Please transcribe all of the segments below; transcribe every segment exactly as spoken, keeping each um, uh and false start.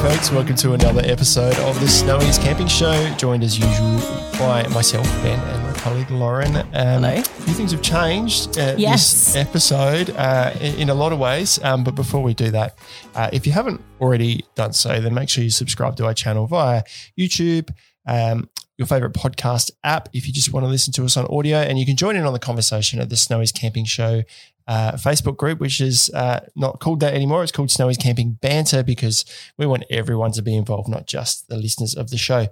folks. Welcome to another episode of the Snowy's Camping Show, joined as usual by myself, Ben, and my colleague Lauren. Um, Hello. A few things have changed uh, Yes. this episode uh, in, in a lot of ways, um, but before we do that, uh, if you haven't already done so, then make sure you subscribe to our channel via YouTube, um, your favourite podcast app if you just want to listen to us on audio, and you can join in on the conversation at the Snowy's Camping Show Uh, Facebook group, which is uh, not called that anymore. It's called Snowy's Camping Banter because we want everyone to be involved, not just the listeners of the show.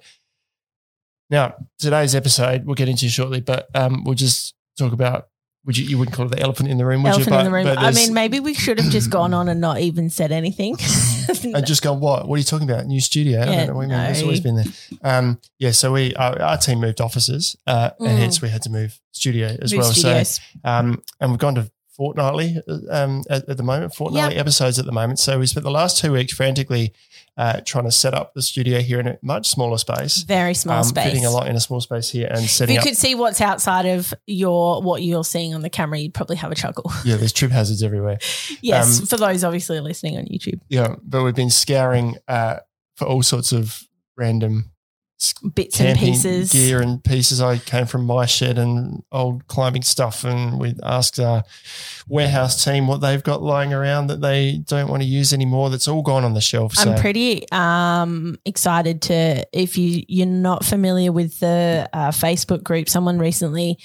Now, today's episode we'll get into shortly, but um, we'll just talk about, would you, you wouldn't call it the elephant in the room, would Elephant you? But, in the room. but I mean, maybe we should have just gone on and not even said anything. and just go, what? What are you talking about? New studio? I Yeah, don't know what you mean. no. It's always been there. Um, yeah, so we our, our team moved offices uh, Mm. and hence we had to move studio as Move well. studios. So, um, and we've gone to fortnightly um, at, at the moment, fortnightly Yep. episodes at the moment. So we spent the last two weeks frantically uh, trying to set up the studio here in a much smaller space. Very small um, space. Fitting a lot in a small space here and If setting you up. could see what's outside of your what you're seeing on the camera, you'd probably have a chuckle. Yeah, there's trip hazards everywhere. Yes, Um, for those obviously listening on YouTube. Yeah, but we've been scouring uh, for all sorts of random Bits and camping pieces. gear and pieces. I came from my shed and old climbing stuff, and we asked our warehouse team what they've got lying around that they don't want to use anymore. That's all gone on the shelf. So I'm pretty um, excited to, if you, you're not familiar with the uh, Facebook group, someone recently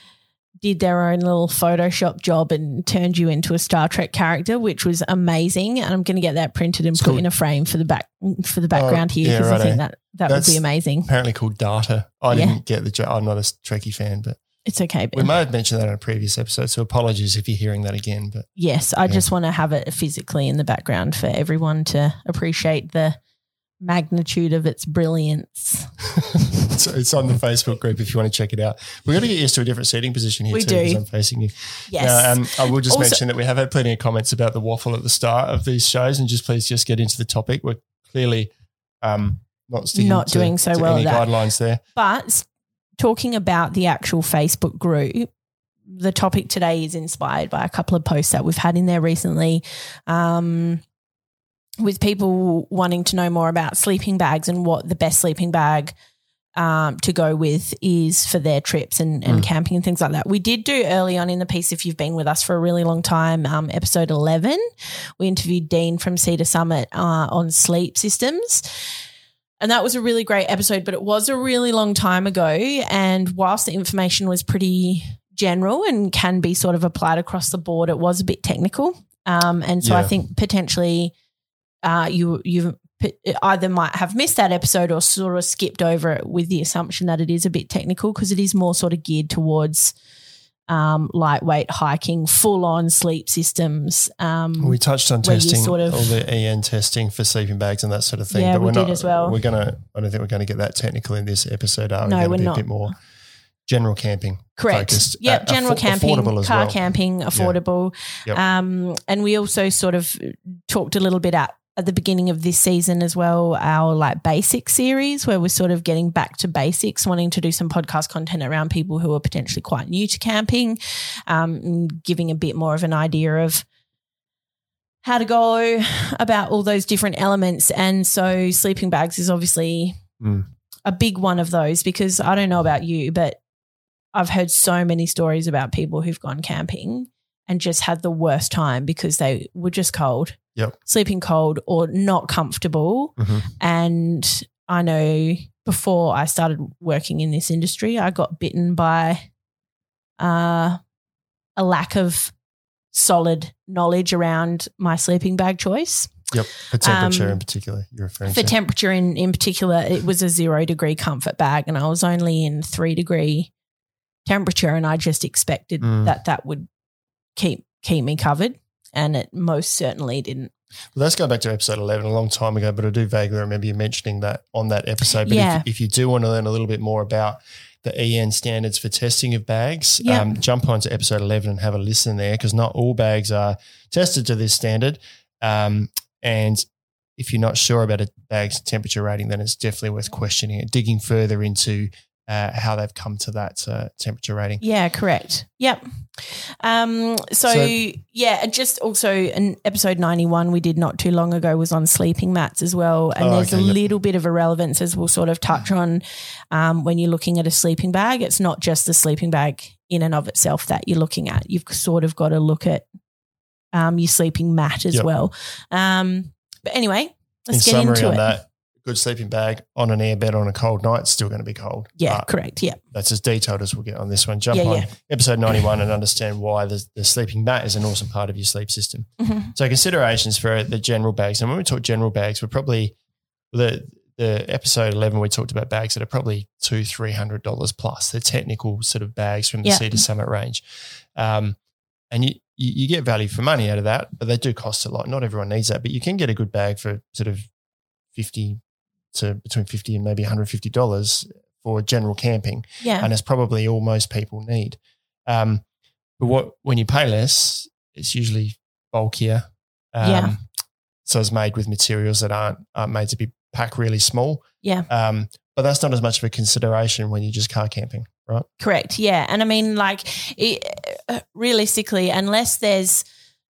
did their own little Photoshop job and turned you into a Star Trek character, which was amazing. And I'm going to get that printed and It's put cool. in a frame for the back for the background Oh, here yeah, because I righto. think that that That's would be amazing. apparently called data. I Yeah. didn't get the jo- I'm not a Trekkie fan, but It's okay. we Ben. may have mentioned that in a previous episode, so apologies if you're hearing that again. But Yes, I Yeah. just want to have it physically in the background for everyone to appreciate the magnitude of its brilliance. it's, it's on the Facebook group if you want to check it out. We're going to get used to a different seating position here We too do. because I'm facing you. Yes. Now, um, I will just Also- mention that we have had plenty of comments about the waffle at the start of these shows, and just please just get into the topic. We're clearly um, not sticking Not to, doing so to well any at that. guidelines there. But s- talking about the actual Facebook group, the topic today is inspired by a couple of posts that we've had in there recently, um, with people wanting to know more about sleeping bags and what the best sleeping bag um, to go with is for their trips and, and Mm. camping and things like that. We did do early on in the piece, if you've been with us for a really long time, um, episode eleven, we interviewed Dean from Cedar Summit uh, on sleep systems. And that was a really great episode, but it was a really long time ago. And whilst the information was pretty general and can be sort of applied across the board, it was a bit technical. Um, and so I Yeah. think potentially uh, you you either might have missed that episode or sort of skipped over it with the assumption that it is a bit technical because it is more sort of geared towards um, lightweight hiking, full-on sleep systems. Um, We touched on where you testing, sort of- all the E N testing for sleeping bags and that sort of thing. Yeah, but we we're did not, as well. We're gonna. I don't think we're going to get that technical in this episode. Are we? No, Gonna we're be not. A bit more general camping. Correct. Focused. Yep. Uh, General affo- camping, affordable as car well. camping, affordable. Yep. Um, and we also sort of talked a little bit at, at the beginning of this season as well, our like basic series where we're sort of getting back to basics, wanting to do some podcast content around people who are potentially quite new to camping, um, and giving a bit more of an idea of how to go about all those different elements. And so sleeping bags is obviously Mm. a big one of those because I don't know about you, but I've heard so many stories about people who've gone camping and just had the worst time because they were just cold, Yep. sleeping cold or not comfortable. Mhm. And I know before I started working in this industry, I got bitten by uh, a lack of solid knowledge around my sleeping bag choice. Yep. For temperature Um, in particular, you're referring For to. temperature in, in particular, it was a zero degree comfort bag and I was only in three degree temperature and I just expected Mm. that that would keep keep me covered and it most certainly didn't. Well, let's go back to episode eleven, a long time ago, but I do vaguely remember you mentioning that on that episode. But Yeah. if, if you do want to learn a little bit more about the E N standards for testing of bags, Yeah. um, jump onto episode eleven and have a listen there because not all bags are tested to this standard. Um, and if you're not sure about a bag's temperature rating, then it's definitely worth questioning it, digging further into uh, how they've come to that uh, temperature rating. Yeah, correct. Yep. Um, so, So- yeah, and just also in episode ninety-one we did not too long ago was on sleeping mats as well. And Oh, there's okay, a yep. little bit of irrelevance as we'll sort of touch on um, when you're looking at a sleeping bag. It's not just the sleeping bag in and of itself that you're looking at. You've sort of got to look at um, your sleeping mat as Yep. well. Um, but anyway, let's In get summary into on it. that, good sleeping bag on an air bed on a cold night, it's still going to be cold. Yeah, But correct. Yeah. that's as detailed as we'll get on this one. Jump Yeah, on yeah. episode ninety-one and understand why the, the sleeping mat is an awesome part of your sleep system. Mhm. So considerations for the general bags. And when we talk general bags, we're probably the the episode eleven we talked about bags that are probably two, three hundred dollars plus. They're technical sort of bags from the Yeah. Cedar Summit range. Um, and you, you you get value for money out of that, but they do cost a lot. Not everyone needs that, but you can get a good bag for sort of fifty to between fifty and maybe one hundred fifty dollars for general camping. Yeah. And it's probably all most people need. Um, but what when you pay less, it's usually bulkier. Um, Yeah. So it's made with materials that aren't, aren't made to be packed really small. Yeah. Um, but that's not as much of a consideration when you're just car camping, right? Correct. Yeah. And I mean, like, it, uh, realistically, unless there's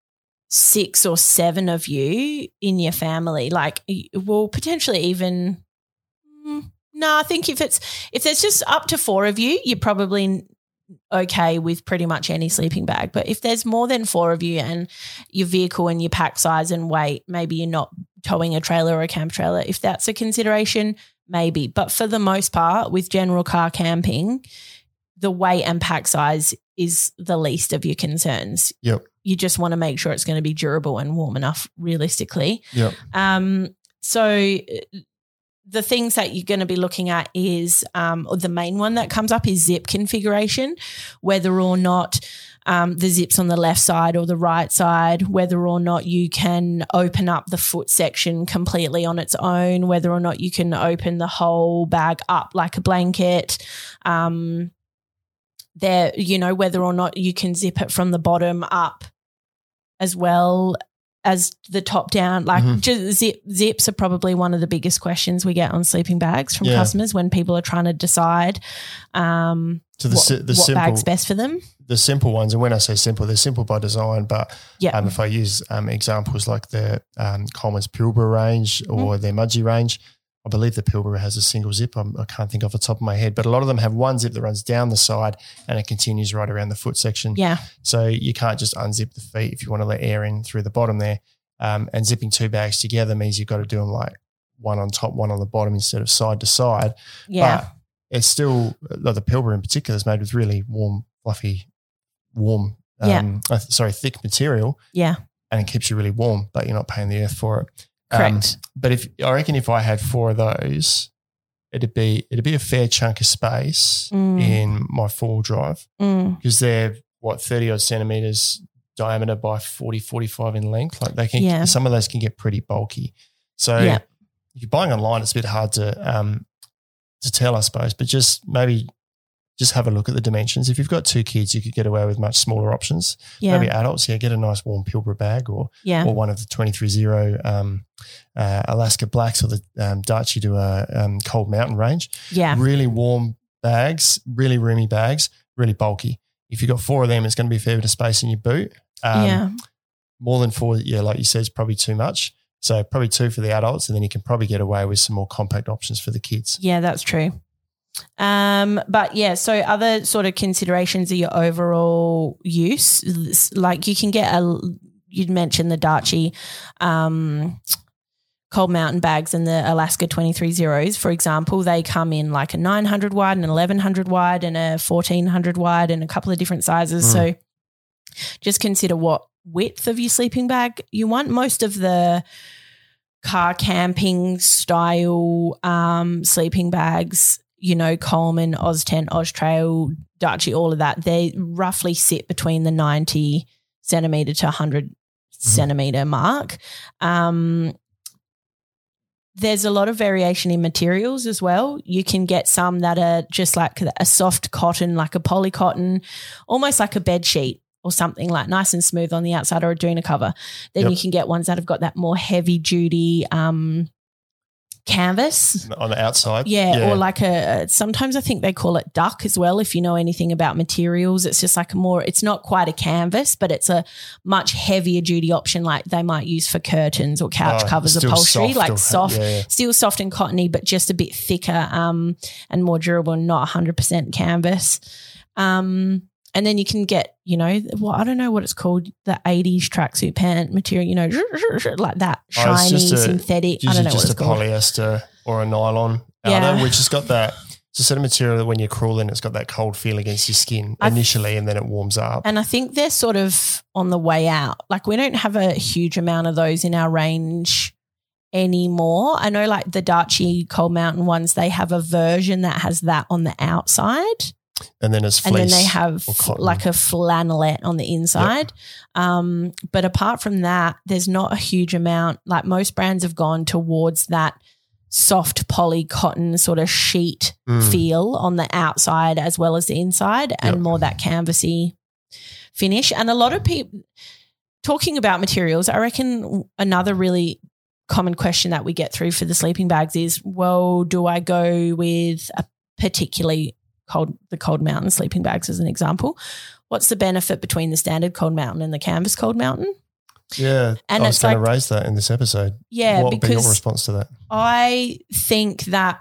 six or seven of you in your family, like, y- well, potentially even, mm, no, I think if it's, if there's just up to four of you, you're probably okay with pretty much any sleeping bag. But if there's more than four of you and your vehicle and your pack size and weight, maybe you're not towing a trailer or a camp trailer, if that's a consideration, maybe. But for the most part, with general car camping, the weight and pack size is the least of your concerns. Yep. You just want to make sure it's going to be durable and warm enough realistically. Yep. Um, so uh, the things that you're going to be looking at is um, or the main one that comes up is zip configuration, whether or not um, the zip's on the left side or the right side, whether or not you can open up the foot section completely on its own, whether or not you can open the whole bag up like a blanket. Um, there, you know, whether or not you can zip it from the bottom up as well as the top down. Like Mhm. just zip, zips are probably one of the biggest questions we get on sleeping bags from Yeah. customers when people are trying to decide um, So the, what, si- the what simple bag's best for them. the simple ones, and when I say simple, they're simple by design, but Yeah. um, if I use um, examples like the um, Coleman's Pilbara range or Mm-hmm. their Mudgee range, I believe the Pilbara has a single zip. I'm, I can't think off the top of my head, but a lot of them have one zip that runs down the side and it continues right around the foot section. Yeah. So you can't just unzip the feet if you want to let air in through the bottom there. Um, and zipping two bags together means you've got to do them like one on top, one on the bottom instead of side to side. Yeah. But it's still, like the Pilbara in particular is made with really warm, fluffy, warm, um, uh, sorry, thick material, yeah. and it keeps you really warm, but you're not paying the earth for it. Um, Correct. but if I reckon if I had four of those, it'd be it'd be a fair chunk of space Mm. in my four-wheel drive Mm. because they're what thirty odd centimeters diameter by forty, forty-five in length. Like they can, Yeah. some of those can get pretty bulky. So Yeah. if you're buying online, it's a bit hard to um to tell, I suppose. But just maybe just have a look at the dimensions. If you've got two kids, you could get away with much smaller options. Yeah. Maybe adults, yeah, get a nice warm Pilbara bag or Yeah. or one of the twenty-three zero um, uh, Alaska Blacks or the um, Dachi to a um, Cold Mountain range. Yeah. Really warm bags, really roomy bags, really bulky. If you've got four of them, it's going to be a fair bit of space in your boot. Um, yeah. More than four, yeah, like you said, is probably too much. So probably two for the adults, and then you can probably get away with some more compact options for the kids. Yeah, that's true. Um, but yeah, so other sort of considerations are your overall use. Like you can get a, you'd mentioned the Dachi, um, Cold Mountain bags and the Alaska twenty-three zeros, for example. They come in like a nine hundred wide and an eleven hundred wide and a fourteen hundred wide and a couple of different sizes. Mm. So just consider what width of your sleeping bag you want. Most of the car camping style um, sleeping bags, you know, Coleman, Oztent, Oztrail, Dachi, all of that, they roughly sit between the ninety centimetre to one hundred mm-hmm. centimetre mark. Um, there's a lot of variation in materials as well. You can get some that are just like a soft cotton, like a poly cotton, almost like a bed sheet or something, like nice and smooth on the outside, or a doona cover. Then Yep. you can get ones that have got that more heavy duty um canvas. On the outside? Yeah, yeah. Or like a, sometimes I think they call it duck as well, if you know anything about materials. It's just like a more, it's not quite a canvas, but it's a much heavier duty option like they might use for curtains or couch oh, covers, upholstery, like or, soft, yeah, yeah. still soft and cottony, but just a bit thicker um, and more durable, not one hundred percent canvas. Um And then you can get, you know, well, I don't know what it's called, the eighties tracksuit pant material, you know, like that, shiny, oh, a, synthetic. I don't know what it's called. Just a polyester or a nylon yeah. outer, which has got that, it's a set of material that when you're crawling, it's got that cold feel against your skin I initially and then it warms up. And I think they're sort of on the way out. Like we don't have a huge amount of those in our range anymore. I know like the Darchi Cold Mountain ones, they have a version that has that on the outside. And then it's fleece. And then they have like a flannelette on the inside. Yep. Um, but apart from that, there's not a huge amount. Like most brands have gone towards that soft poly cotton sort of sheet mm. feel on the outside as well as the inside and yep. more that canvassy finish. And a lot of people talking about materials, I reckon another really common question that we get through for the sleeping bags is, well, do I go with a particularly cold, the Cold Mountain sleeping bags as an example? What's the benefit between the standard Cold Mountain and the canvas Cold Mountain? Yeah, and I was going like, to raise that in this episode. Yeah, what would be your because response to that? I think that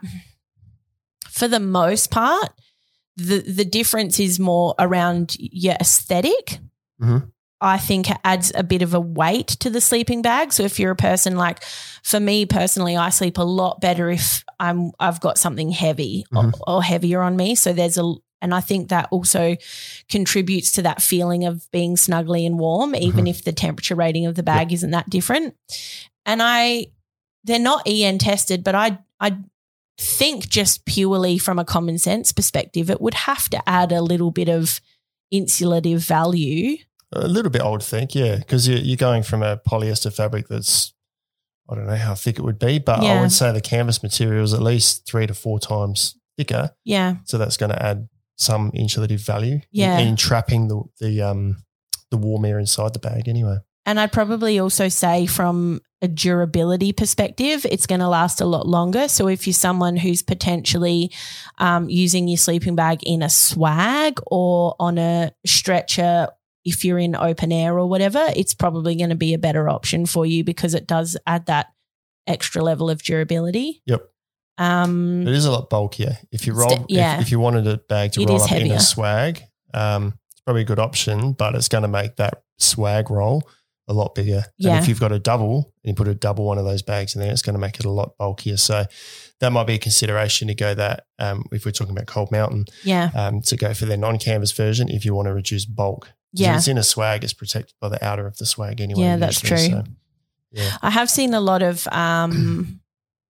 for the most part, the the difference is more around your aesthetic. Mm-hmm. I think it adds a bit of a weight to the sleeping bag. So if you're a person like, for me personally, I sleep a lot better if I'm I've got something heavy mm-hmm. or, or heavier on me. So there's a and I think that also contributes to that feeling of being snuggly and warm, even mm-hmm. if the temperature rating of the bag yep. isn't that different. And I, they're not E N tested, but I, I think just purely from a common sense perspective, it would have to add a little bit of insulative value. A little bit, I would think, yeah, because you're, you're going from a polyester fabric that's, I don't know how thick it would be, but yeah. I would say the canvas material is at least three to four times thicker. Yeah. So that's going to add some insulative value yeah. in, in trapping the the um the warm air inside the bag anyway. And I'd probably also say from a durability perspective, it's going to last a lot longer. So if you're someone who's potentially um, using your sleeping bag in a swag or on a stretcher, if you're in open air or whatever, it's probably going to be a better option for you because it does add that extra level of durability. Yep. Um, it is a lot bulkier. If you roll, yeah. if, if you wanted a bag to it roll up heavier. in a swag, um, it's probably a good option, but it's going to make that swag roll a lot bigger. Yeah. And if you've got a double and you put a double one of those bags in there, it's going to make it a lot bulkier. So that might be a consideration to go that, um, if we're talking about Cold Mountain, yeah, um, to go for their non-canvas version if you want to reduce bulk. Yeah. If it's in a swag, it's protected by the outer of the swag anyway. Yeah, that's true. So, yeah. I have seen a lot of um,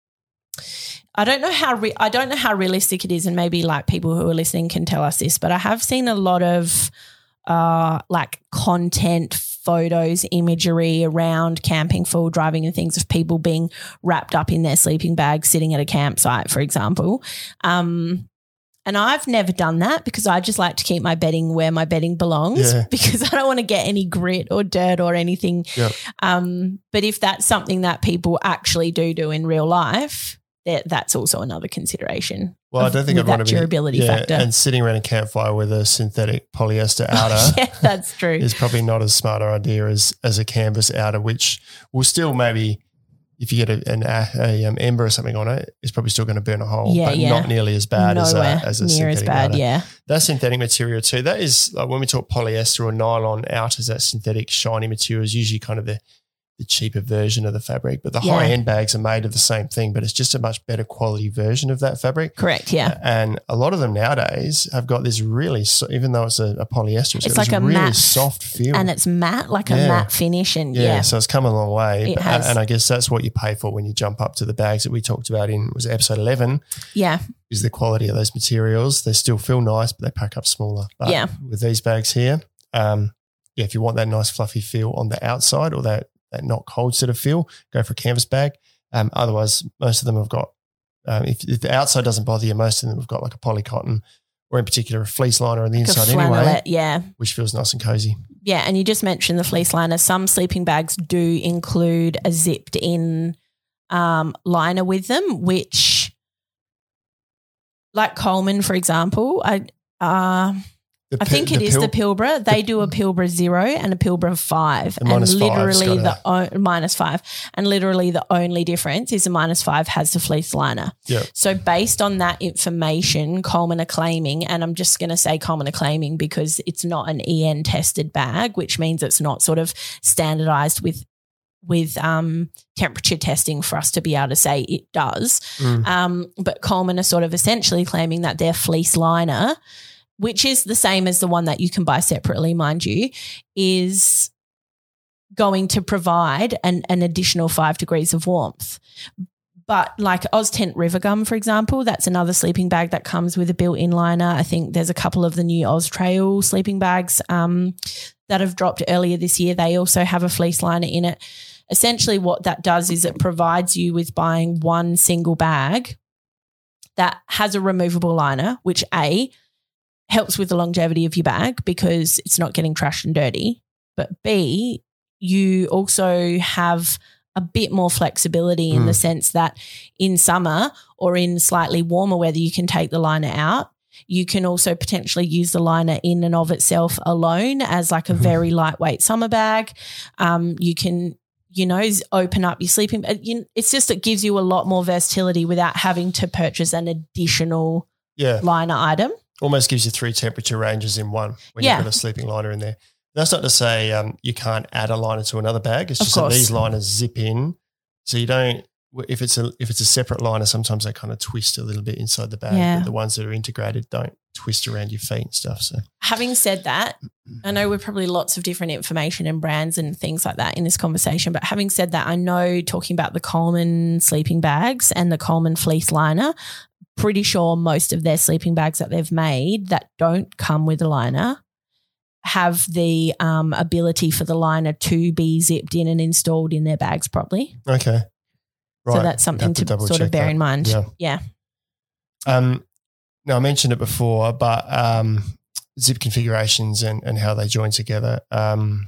I don't know how re- I don't know how realistic it is, and maybe like people who are listening can tell us this, but I have seen a lot of uh, like content, photos, imagery around camping, four-wheel driving and things of people being wrapped up in their sleeping bags sitting at a campsite, for example. Um, and I've never done that because I just like to keep my bedding where my bedding belongs yeah. because I don't want to get any grit or dirt or anything. Yep. Um, but if that's something that people actually do do in real life, that that's also another consideration. Well, of, I don't think I'd want to be durability yeah, factor. And sitting around a campfire with a synthetic polyester outer. Oh, yeah, that's true. Is probably not as smart an idea as as a canvas outer, which will still maybe, if you get a, an a, a um, ember or something on it, it's probably still going to burn a hole, yeah, but yeah. not nearly as bad Nowhere as a, as a near synthetic as bad, outer. yeah. That synthetic material too. That is like when we talk polyester or nylon outers, that synthetic shiny material is usually kind of the the cheaper version of the fabric, but the yeah. high-end bags are made of the same thing, but it's just a much better quality version of that fabric. Correct, yeah. And a lot of them nowadays have got this really, so, even though it's a, a polyester, it's, it's got like this a really matte, soft feel. And it's matte, like yeah. a matte finish. And yeah. yeah, so it's come a long way. It but, has. And I guess that's what you pay for when you jump up to the bags that we talked about in, was it episode eleven? Yeah. Is the quality of those materials. They still feel nice, but they pack up smaller. But yeah. with these bags here, um, yeah, if you want that nice fluffy feel on the outside or that that not cold sort of feel, go for a canvas bag. Um, otherwise, most of them have got, um, if, if the outside doesn't bother you, most of them have got like a poly cotton or in particular a fleece liner on the like inside anyway, yeah. which feels nice and cozy. Yeah, and you just mentioned the fleece liner. Some sleeping bags do include a zipped in um, liner with them, which like Coleman, for example, I uh, The I pi- think it the is Pil- the Pilbara. They do a Pilbara zero and a Pilbara five, The and minus five's literally the got o- minus five, and literally the only difference is the minus five has the fleece liner. Yeah. So based on that information, Coleman are claiming, and I'm just going to say Coleman are claiming because it's not an E N tested bag, which means it's not sort of standardized with with um, temperature testing for us to be able to say it does. Mm. Um, but Coleman are sort of essentially claiming that their fleece liner, which is the same as the one that you can buy separately, mind you, is going to provide an, an additional five degrees of warmth. But like Oztent River Gum, for example, that's another sleeping bag that comes with a built-in liner. I think there's a couple of the new Oz Trail sleeping bags um, that have dropped earlier this year. They also have a fleece liner in it. Essentially what that does is it provides you with buying one single bag that has a removable liner, which A, helps with the longevity of your bag because it's not getting trashed and dirty. But B, you also have a bit more flexibility in Mm. the sense that in summer or in slightly warmer weather, you can take the liner out. You can also potentially use the liner in and of itself alone as like a Mm-hmm. very lightweight summer bag. Um, you can, you know, open up your sleeping. It's just it gives you a lot more versatility without having to purchase an additional Yeah. liner item. Almost gives you three temperature ranges in one when Yeah. you've got a sleeping liner in there. That's not to say um, you can't add a liner to another bag. It's Of just that course. these liners zip in, so you don't. If it's a if it's a separate liner, sometimes they kind of twist a little bit inside the bag. Yeah. But the ones that are integrated don't twist around your feet and stuff. So Having said that, I know we're probably lots of different information and brands and things like that in this conversation, but having said that, I know talking about the Coleman sleeping bags and the Coleman fleece liner, pretty sure most of their sleeping bags that they've made that don't come with a liner have the um, ability for the liner to be zipped in and installed in their bags properly. okay, right. So that's something Have to, double sort of check bear that. in mind. Yeah. Yeah. Um, now I mentioned it before, but um, zip configurations and, and how they join together. Um,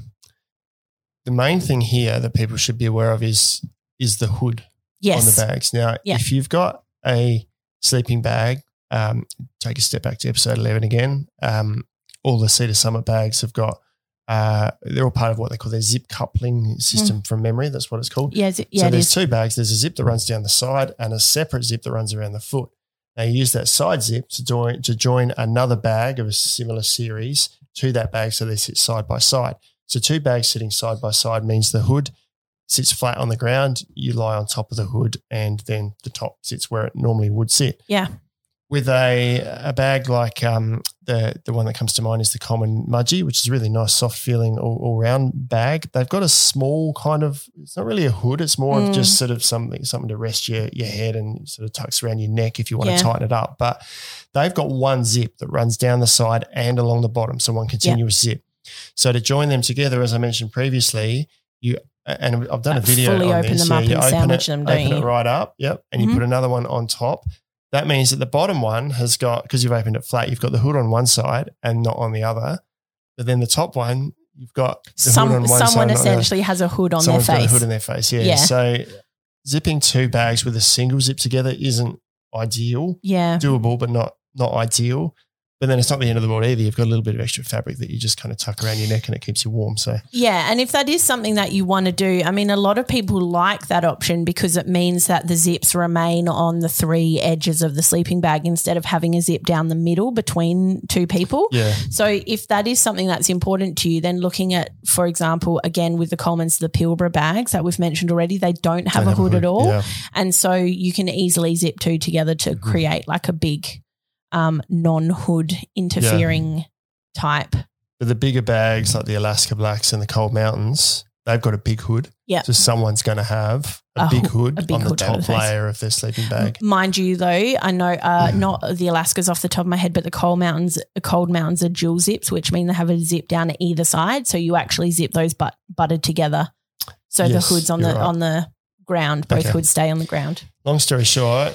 the main thing here that people should be aware of is is the hood Yes. on the bags. Now, Yeah. if you've got a sleeping bag, um, take a step back to episode eleven again. Um, all the Cedar Summit bags have got, uh, they're all part of what they call their zip coupling system from memory. That's what it's called. Yeah, z- yeah so it there's is. two bags. There's a zip that runs down the side and a separate zip that runs around the foot. Now you use that side zip to join, to join another bag of a similar series to that bag so they sit side by side. So two bags sitting side by side means the hood sits flat on the ground, you lie on top of the hood, and then the top sits where it normally would sit. Yeah. With a a bag like um, the the one that comes to mind is the Coleman Mudgee, which is a really nice, soft feeling all, all round bag. They've got a small kind of, it's not really a hood, it's more Mm. of just sort of something something to rest your your head and sort of tucks around your neck if you want Yeah. to tighten it up. But they've got one zip that runs down the side and along the bottom, so one continuous zip. So to join them together, as I mentioned previously, you and I've done a Like video fully on open this. them up yeah, you and open sandwich it, them, don't open you? it right up, yep, and you Mhm. put another one on top. That means that the bottom one has got, because you've opened it flat, you've got the hood on one side and not on the other. But then the top one, you've got the Some, hood on one side. someone not the other. essentially has a hood on Someone's their got a face. hood on their face, yeah. Yeah. So zipping two bags with a single zip together isn't ideal. Yeah. Doable, but not not ideal. But then it's not the end of the world either. You've got a little bit of extra fabric that you just kind of tuck around your neck and it keeps you warm. So Yeah. And if that is something that you want to do, I mean, a lot of people like that option because it means that the zips remain on the three edges of the sleeping bag instead of having a zip down the middle between two people. yeah, So if that is something that's important to you, then looking at, for example, again, with the Colemans, the Pilbara bags that we've mentioned already, they don't have Don't a hood at all. Yeah. And so you can easily zip two together to Mm-hmm. create like a big um, non-hood interfering type. But the bigger bags like the Alaska Blacks and the Cold Mountains, they've got a big hood. Yeah. So someone's going to have a, A big ho- hood a big on the hood over top the face. layer of their sleeping bag. Mind you, though, I know uh, not the Alaskas off the top of my head, but the Cold Mountains, the Cold Mountains are dual zips, which mean they have a zip down at either side. So you actually zip those but butted together. So Yes, the hoods on the you're right. on the ground, both Okay. hoods stay on the ground. Long story short,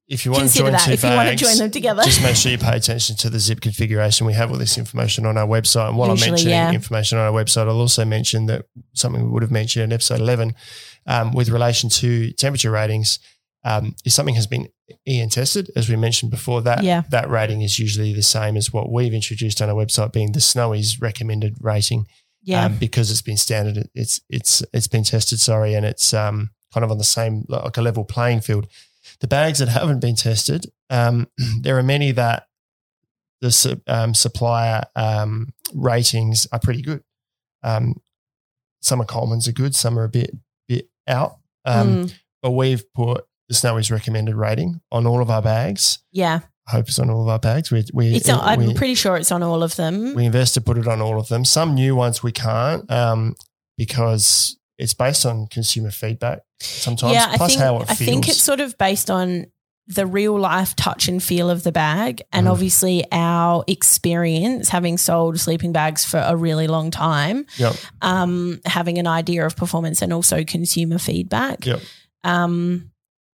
if you want Consider to join that two if bags, you want to join them together. just make sure you pay attention to the zip configuration. We have all this information on our website. And while Usually, I'm mentioning yeah. information on our website, I'll also mention that something we would have mentioned in episode eleven um, with relation to temperature ratings. Um, if something has been E N tested, as we mentioned before, that Yeah. that rating is usually the same as what we've introduced on our website, being the Snowy's recommended rating. Yeah. Um, because it's been standard, it's it's it's been tested. Sorry, and it's um, kind of on the same like a level playing field. The bags that haven't been tested, um, there are many that the su- um, supplier um, ratings are pretty good. Um, some of Coleman's are good, some are a bit bit out, um, Mm. but we've put the Snowy's recommended rating on all of our bags. Yeah. I hope it's on all of our bags. We, we, It's on, I'm we, pretty sure it's on all of them. we invest to put it on all of them. Some new ones we can't um, because it's based on consumer feedback sometimes, yeah, I plus think, how it I feels. think it's sort of based on the real life touch and feel of the bag, and Mm. obviously our experience having sold sleeping bags for a really long time, Yep. um, having an idea of performance and also consumer feedback. Yep. Um,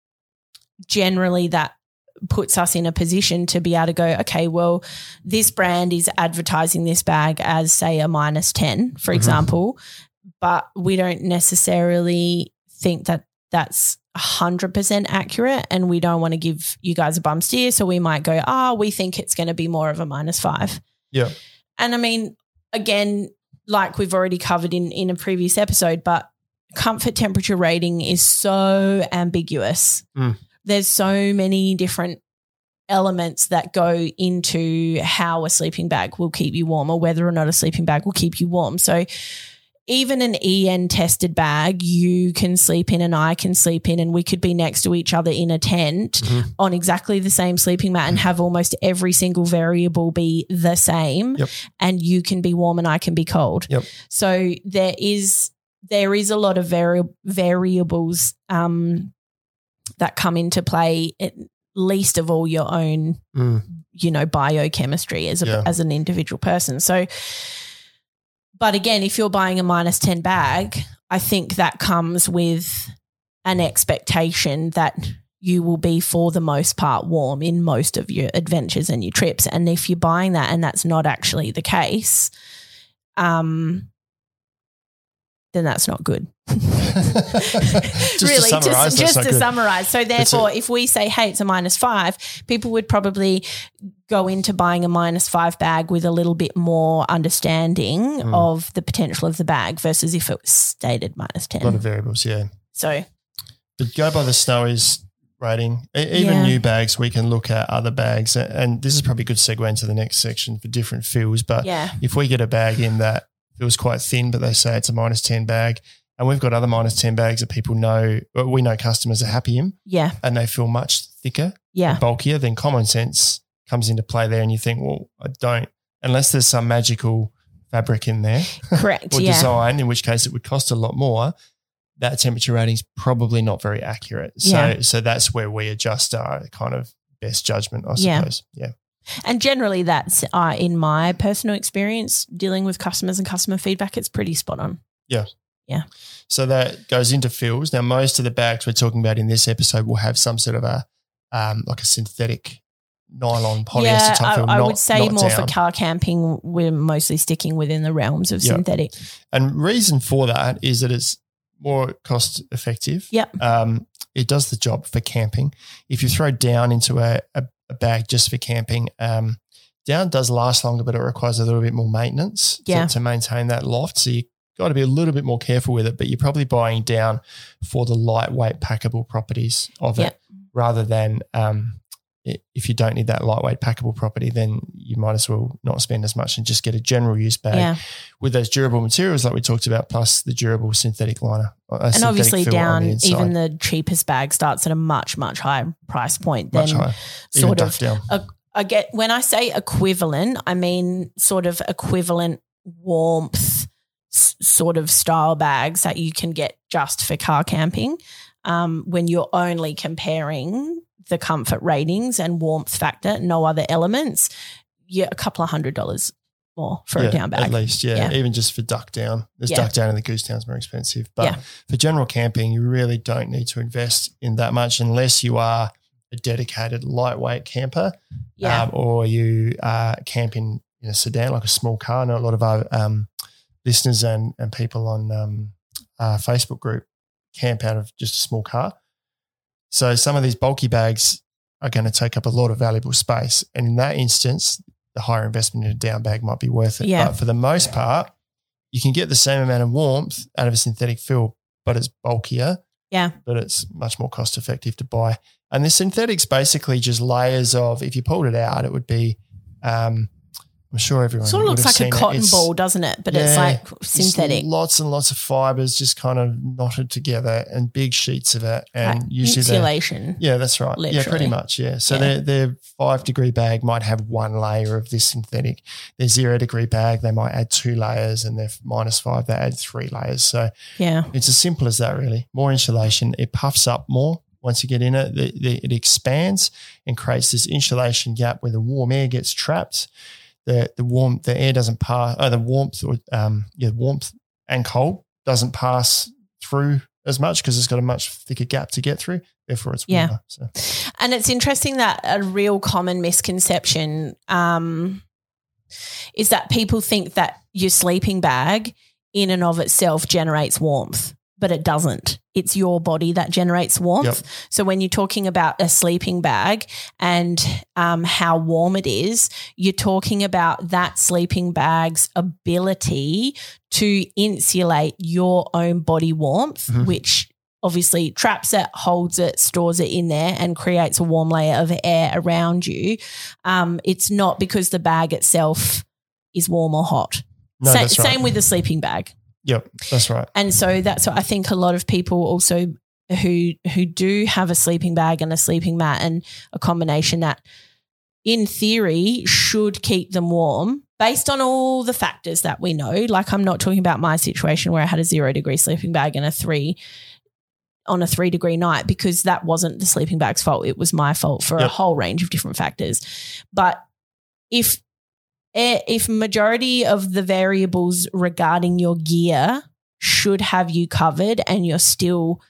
generally that puts us in a position to be able to go, okay, well, this brand is advertising this bag as, say, a minus ten, for Mhm. example, but we don't necessarily think that that's one hundred percent accurate, and we don't want to give you guys a bum steer. So we might go, ah, oh, we think it's going to be more of a minus five. Yeah. And I mean, again, like we've already covered in, in a previous episode, but comfort temperature rating is so ambiguous. Mm. There's so many different elements that go into how a sleeping bag will keep you warm, or whether or not a sleeping bag will keep you warm. So even an E N tested bag, you can sleep in and I can sleep in, and we could be next to each other in a tent Mhm. on exactly the same sleeping mat and have almost every single variable be the same. Yep. And you can be warm and I can be cold. Yep. So there is there is a lot of vari- variables um, that come into play, at least of all your own, Mm. you know, biochemistry as a, Yeah. as an individual person. So, but again, if you're buying a minus ten bag, I think that comes with an expectation that you will be, for the most part, warm in most of your adventures and your trips. And if you're buying that and that's not actually the case, um, then that's not good. Just really, to summarize, just, that's just not to good. summarize. So therefore, if we say, hey, it's a minus five, people would probably go into buying a minus five bag with a little bit more understanding Mm. of the potential of the bag versus if it was stated minus A lot of ten. variables, yeah. So But go by the Snowy's rating. E- Even Yeah. new bags, we can look at other bags. And this is probably a good segue into the next section for different feels. But yeah, if we get a bag in that feels quite thin, but they say it's a minus ten bag, and we've got other minus ten bags that people know, well, we know customers are happy in, yeah, and they feel much thicker, yeah, bulkier, then common sense comes into play there. And you think, well, I don't, unless there's some magical fabric in there correct. or yeah, design, in which case it would cost a lot more, that temperature rating is probably not very accurate. So, Yeah. so that's where we adjust our kind of best judgment, I Yeah. suppose. Yeah. and generally that's uh, in my personal experience dealing with customers and customer feedback, it's pretty spot on. So that goes into feels. Now, most of the bags we're talking about in this episode will have some sort of a, um, like a synthetic nylon polyester yeah, type film. I, I not- would say not more down. for car camping, we're mostly sticking within the realms of Yeah. synthetic. And reason for that is that it's more cost effective. Yep. Um, it does the job for camping. If you throw down into a, a, a bag just for camping, um, down does last longer, but it requires a little bit more maintenance to- Yeah. to, maintain that loft. So you got to be a little bit more careful with it, but you're probably buying down for the lightweight packable properties of Yep. it rather than um, i- if you don't need that lightweight packable property, then you might as well not spend as much and just get a general use bag Yeah. with those durable materials like we talked about, plus the durable synthetic liner. And obviously down, even the cheapest bag starts at a much, much higher price point than much higher. Even sort ducked of, down. I get, when I say equivalent, I mean sort of equivalent warmth s- sort of style bags that you can get just for car camping, um, when you're only comparing the comfort ratings and warmth factor, no other elements, yeah, a couple of hundred dollars more for Yeah, a down bag. At least, yeah. Yeah. Even just for duck down. There's Yeah. duck down and the goose down's more expensive. But Yeah. for general camping, you really don't need to invest in that much unless you are a dedicated lightweight camper, Yeah. um, or you uh, camp in, in a sedan, like a small car. I know a lot of our um, listeners and, and people on um, our Facebook group camp out of just a small car. So some of these bulky bags are going to take up a lot of valuable space. And in that instance, the higher investment in a down bag might be worth it. Yeah. But for the most part, you can get the same amount of warmth out of a synthetic fill, but it's bulkier. Yeah. But it's much more cost effective to buy. And the synthetic's basically just layers of, if you pulled it out, it would be, um, I'm sure everyone Sort of would looks have like a seen cotton it. It's- ball, doesn't it? But it's Yeah, like just synthetic. lots and lots of fibers just kind of knotted together and big sheets of it. And Like usually they're- insulation. yeah, that's right. Yeah, Literally. pretty much. Yeah. So Yeah. their their five degree bag might have one layer of this synthetic. Their zero degree bag, they might add two layers, and their minus five, they add three layers. So Yeah. it's as simple as that, really. More insulation. It puffs up more once you get in it. The, the, it expands and creates this insulation gap where the warm air gets trapped. The the warm the air doesn't pass. Oh, the warmth or um yeah warmth and cold doesn't pass through as much because it's got a much thicker gap to get through. Therefore, it's Yeah. warmer. So. And it's interesting that a real common misconception um, is that people think that your sleeping bag in and of itself generates warmth, but it doesn't. It's your body that generates warmth. Yep. So when you're talking about a sleeping bag and um, how warm it is, you're talking about that sleeping bag's ability to insulate your own body warmth, Mhm. which obviously traps it, holds it, stores it in there and creates a warm layer of air around you. Um, it's not because the bag itself is warm or hot. No, Sa- that's right. Same with the sleeping bag. Yep, that's right. And so that's what I think a lot of people also who who do have a sleeping bag and a sleeping mat and a combination that in theory should keep them warm based on all the factors that we know. Like I'm not talking about my situation where I had a zero degree sleeping bag and a three on a three degree night because that wasn't the sleeping bag's fault. It was my fault for a Yep. whole range of different factors. But if if majority of the variables regarding your gear should have you covered and you're still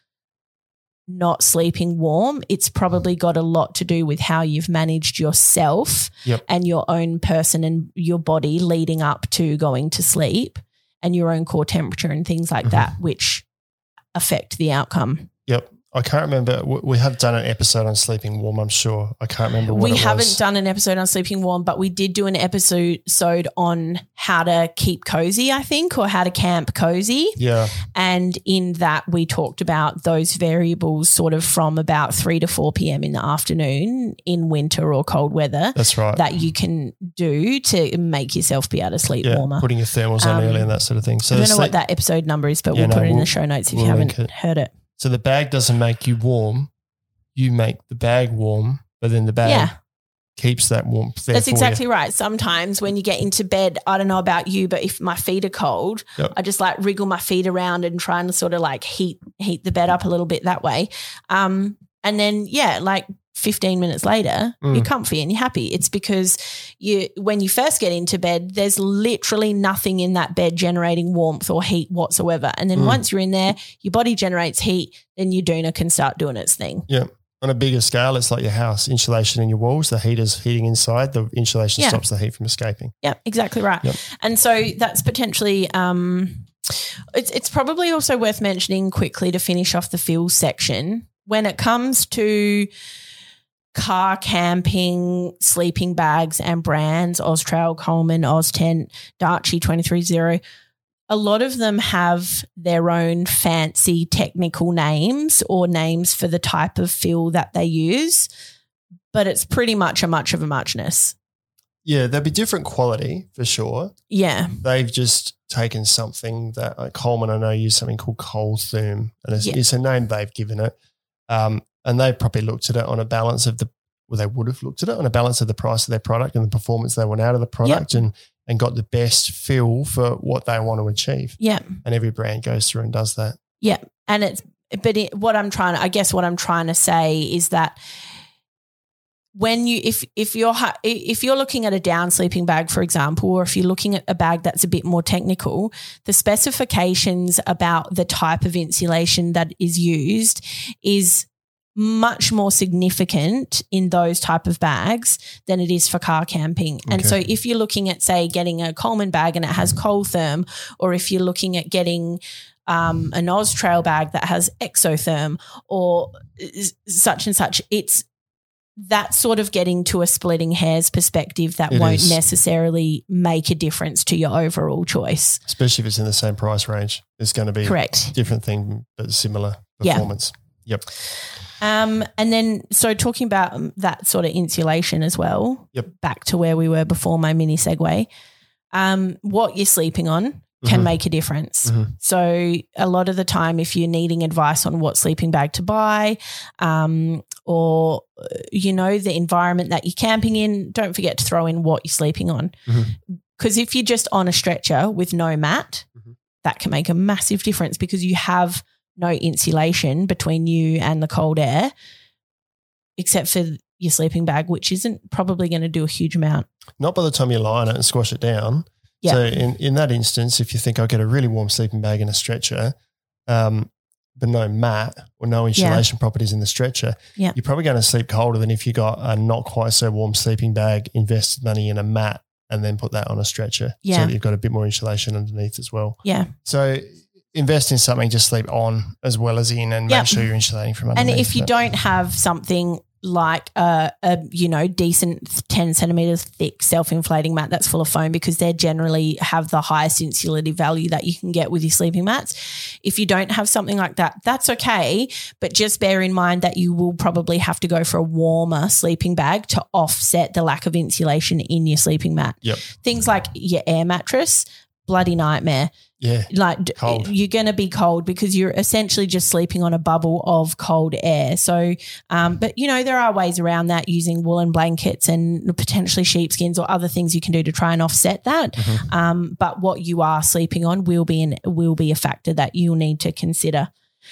not sleeping warm, it's probably got a lot to do with how you've managed yourself Yep. and your own person and your body leading up to going to sleep and your own core temperature and things like Mhm. that, which affect the outcome. Yep. I can't remember. We we have done an episode on sleeping warm, I'm sure. I can't remember what We it haven't was. done an episode on sleeping warm, but we did do an episode on how to keep cozy, I think, or how to camp cozy. Yeah. And in that, we talked about those variables sort of from about three to four p.m. in the afternoon in winter or cold weather That's right. that you can do to make yourself be able to sleep yeah. warmer. Putting your thermals on Um, early and that sort of thing. So I the don't know sleep- what that episode number is, but Yeah, we'll no, put it in we'll- the show notes if we'll you haven't link it. heard it. So the bag doesn't make you warm. You make the bag warm, but then the bag Yeah. keeps that warmth there That's for exactly you. right. Sometimes when you get into bed, I don't know about you, but if my feet are cold, Yep. I just like wriggle my feet around and try and sort of like heat heat the bed up a little bit that way. Um, and then yeah, like fifteen minutes later, Mm. you're comfy and you're happy. It's because you when you first get into bed, there's literally nothing in that bed generating warmth or heat whatsoever. And then Mm. once you're in there, your body generates heat, then your doona can start doing its thing. Yeah. On a bigger scale, it's like your house, insulation in your walls, the heater's heating inside, the insulation Yeah. stops the heat from escaping. Yeah, exactly right. Yep. And so that's potentially um, it's it's probably also worth mentioning quickly to finish off the fuels section when it comes to car camping, sleeping bags and brands, Austrail, Coleman, Oztent, Darchi twenty-three zero. A lot of them have their own fancy technical names or names for the type of fuel that they use, but it's pretty much a much of a muchness. Yeah, there'll be different quality for sure. Yeah. They've just taken something that like Coleman, I know, use something called Coaltherm, and it's, Yeah. it's a name they've given it. Um, and they probably looked at it on a balance of the, well, they would have looked at it on a balance of the price of their product and the performance they want out of the product, and and got the best feel for what they want to achieve. Yeah. And every brand goes through and does that. Yeah. And it's, but it, what I'm trying to, I guess what I'm trying to say is that when you, if, if you're, ha- if you're looking at a down sleeping bag, for example, or if you're looking at a bag that's a bit more technical, the specifications about the type of insulation that is used is much more significant in those type of bags than it is for car camping. And Okay. so if you're looking at, say, getting a Coleman bag and it has Coltherm, or if you're looking at getting um, an Oztrail bag that has Exotherm or such and such, it's that sort of getting to a splitting hairs perspective that It won't is. necessarily make a difference to your overall choice. Especially if it's in the same price range. It's going to be Correct. different thing but similar Yeah. performance. Yep. Um, and then, so talking about um, that sort of insulation as well, Yep. back to where we were before my mini segue, um, what you're sleeping on can Mhm. make a difference. Mhm. So a lot of the time, if you're needing advice on what sleeping bag to buy, um, or, uh, you know, the environment that you're camping in, don't forget to throw in what you're sleeping on. Mhm. Because if you're just on a stretcher with no mat, Mhm. that can make a massive difference because you have no insulation between you and the cold air, except for your sleeping bag, which isn't probably going to do a huge amount. Not by the time you lie on it and squash it down. Yeah. So in, in that instance, if you think I'll get a really warm sleeping bag and a stretcher, um, but no mat or no insulation properties in the stretcher, Yeah. you're probably going to sleep colder than if you got a not quite so warm sleeping bag, invested money in a mat, and then put that on a stretcher. Yeah. So that you've got a bit more insulation underneath as well. Yeah. So invest in something to sleep on as well as in, and Yep. make sure you're insulating from And underneath. if you But- don't have something like a, a you know, decent ten centimeters thick self-inflating mat that's full of foam, because they generally have the highest insulative value that you can get with your sleeping mats. If you don't have something like that, that's okay. But just bear in mind that you will probably have to go for a warmer sleeping bag to offset the lack of insulation in your sleeping mat. Yep. Things like your air mattress, bloody nightmare. Yeah. Like d- Cold. you're going to be cold because you're essentially just sleeping on a bubble of cold air. So, um, but you know, there are ways around that using woolen blankets and potentially sheepskins or other things you can do to try and offset that. Mhm. Um, but what you are sleeping on will be an, will be a factor that you'll need to consider.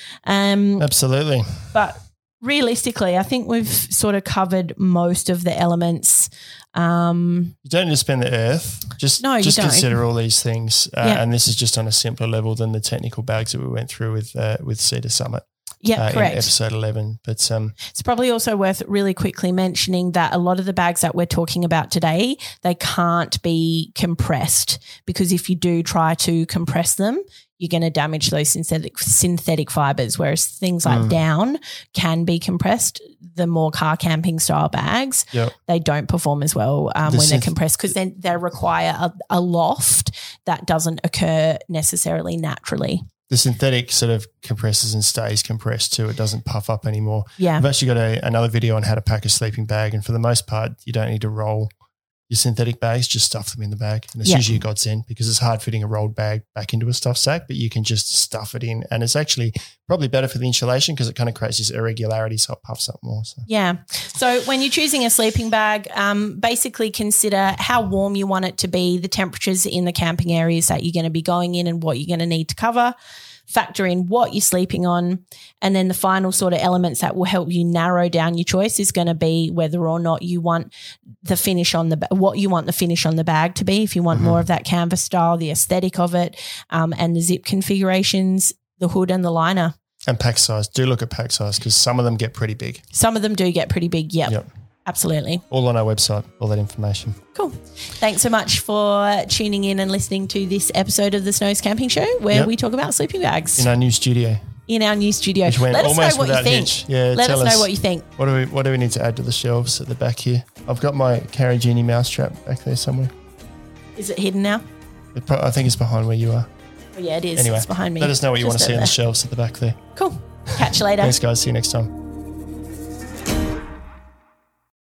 Um, Absolutely. but realistically, I think we've sort of covered most of the elements. Um, You don't need to spend the earth. Just, No, you just don't. consider all these things. Uh, Yeah. And this is just on a simpler level than the technical bags that we went through with uh, with Cedar Summit yeah, uh, in correct. episode eleven. But um, It's probably also worth really quickly mentioning that a lot of the bags that we're talking about today, they can't be compressed, because if you do try to compress them, you're going to damage those synthetic synthetic fibers, whereas things like Mm. down can be compressed. The more car camping style bags, Yep. they don't perform as well um, The when they're synth- compressed, because then they require a, a loft that doesn't occur necessarily naturally. the synthetic sort of compresses and stays compressed too. It doesn't puff up anymore. Yeah. I've actually got a, another video on how to pack a sleeping bag, and for the most part, you don't need to roll your synthetic bags, just stuff them in the bag. And it's Yeah. usually a godsend because it's hard fitting a rolled bag back into a stuffed sack, but you can just stuff it in. And it's actually probably better for the insulation because it kind of creates this irregularity, so it puffs up more. So Yeah. So when you're choosing a sleeping bag, um, basically consider how warm you want it to be, the temperatures in the camping areas that you're going to be going in and what you're going to need to cover. Factor in what you're sleeping on. And then the final sort of elements that will help you narrow down your choice is going to be whether or not you want the finish on the, ba- what you want the finish on the bag to be. If you want Mhm. more of that canvas style, the aesthetic of it, um, and the zip configurations, the hood and the liner. and pack size. Do look at pack size because some of them get pretty big. Some of them do get pretty big. Yep. Yep. Absolutely. All on our website, all that information. Cool. Thanks so much for tuning in and listening to this episode of the Snows Camping Show, where Yep. we talk about sleeping bags In our new studio, in our new studio. which went Let us know almost what you without think. hitch. Yeah, Let tell us know what you think. What do we What do we need to add to the shelves at the back here? I've got my Carrie Genie mousetrap back there somewhere. Is it hidden now? It pro- I think it's behind where you are. Oh, yeah, it is. Anyway, It's behind me. let us know what you want to Just see on over the there. shelves at the back there. Cool. Catch you later. Thanks, guys. See you next time.